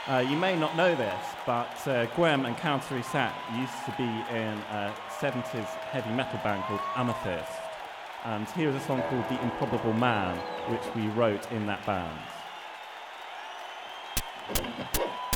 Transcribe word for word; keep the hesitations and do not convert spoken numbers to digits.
Uh, you may not know this, but uh, Gwem and Counter Reset used to be in a seventies heavy metal band called Amethyst. And here is a song called The Improbable Man, which we wrote in that band.